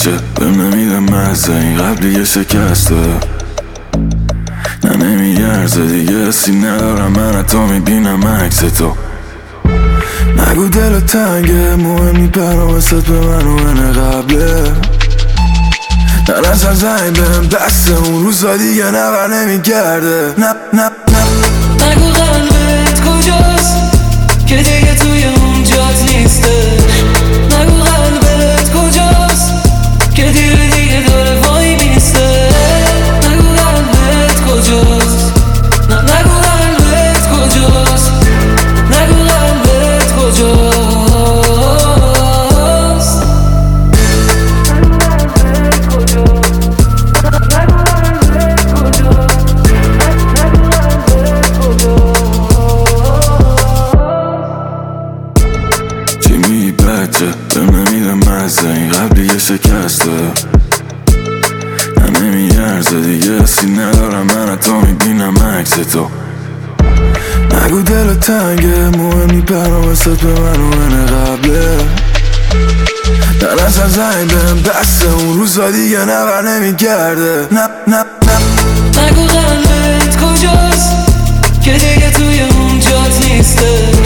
بچه بهم نمیده مزه، این قبلی شکسته نه نمیارزه دیگه، حسی ندارم من حتی میبینم عکس تو. نگو دل تنگه مهمی پرامست به من و من قبله، نه نزن زنگ بهم بسته اون روزا دیگه نبر نمیگرده. نگو قلبت کجاست که دیگه توی اون جات نیسته. نگو قلبت کجاست که دیگه داره وای میسته. نگو قلبت کجاست، نگو قلبت کجاست، نگو قلبت کجاست. چی میگی بچه بهم نمیده مزه، این قبلی شکسته نه نمیارزه دیگه، حسی ندارم من حتی میبینم عکس تو. نگو دل تنگه مهمی پرامست به من و من قبله، نه نزن زنگ بهم بسته اون روزا دیگه نبر نمیگرده. نگو قلبت کجاست که دیگه توی اون جات نیسته.